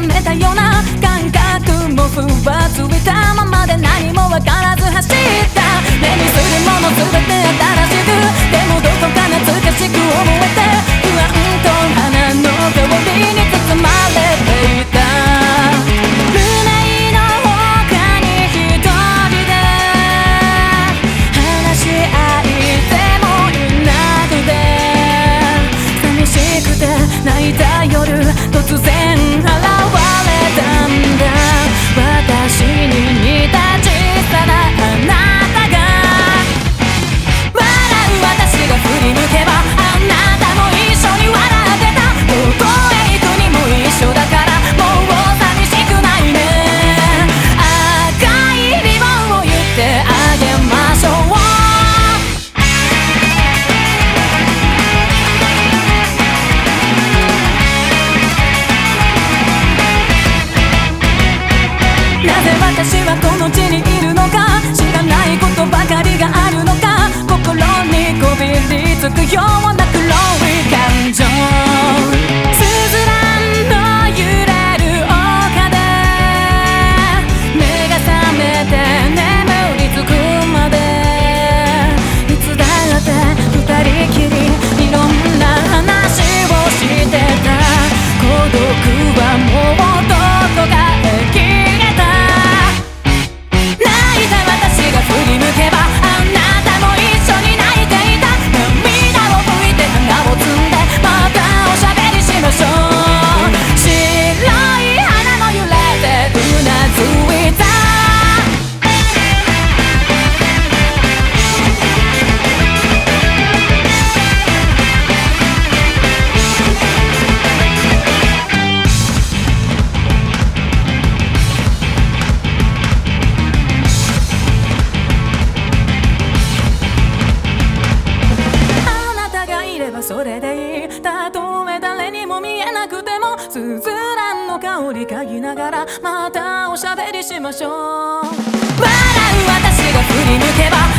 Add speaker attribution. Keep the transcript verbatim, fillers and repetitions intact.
Speaker 1: めたような感覚もふわついたままで何もわからず走った目にするもの全て新しくでもどこか懐かしく思えて不安と花の香りに包まれていたルネイの他に一人で話し合いてもいなくて寂しくて泣いた夜突然現れたんだ私に似た小さなあなたが笑う私が振り向けばあなたも一緒に笑ってたどこへ行くにも一緒だからもう寂しくないね赤いリボンを言ってあげましょうなぜ私はこの地にいるのか知らないことばかりがあるのか心にこびりつくような黒い感情スズランの揺れる丘で目が覚めて眠りつくまでいつだって二人きりいろんな話をしてた孤独はもうどこかへ消えた振り向けばあなたも一緒に泣いていた涙を拭いて花を摘んでまたおしゃべりしましょう白い花も揺れてうなずいたそれでいいたとえ誰にも見えなくてもスズランの香り嗅ぎながらまたおしゃべりしましょう笑う私が振り向けば